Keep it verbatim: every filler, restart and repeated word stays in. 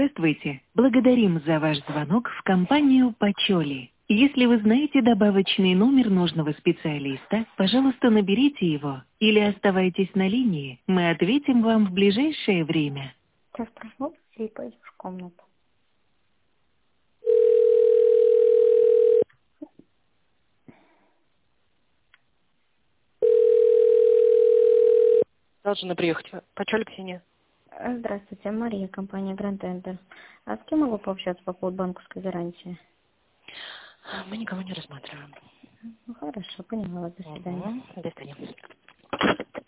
Здравствуйте. Благодарим за ваш звонок в компанию «Почоли». Если вы знаете добавочный номер нужного специалиста, пожалуйста, наберите его или оставайтесь на линии. Мы ответим вам в ближайшее время. Сейчас проснуться и пойдешь в комнату. Должна приехать. Почали, Ксения? Э, Здравствуйте, Мария, компания Grand Enter. А с кем могу пообщаться по поводу банковской гарантии? Мы никого не рассматриваем. Ну, хорошо, поняла. До свидания. Угу. До свидания.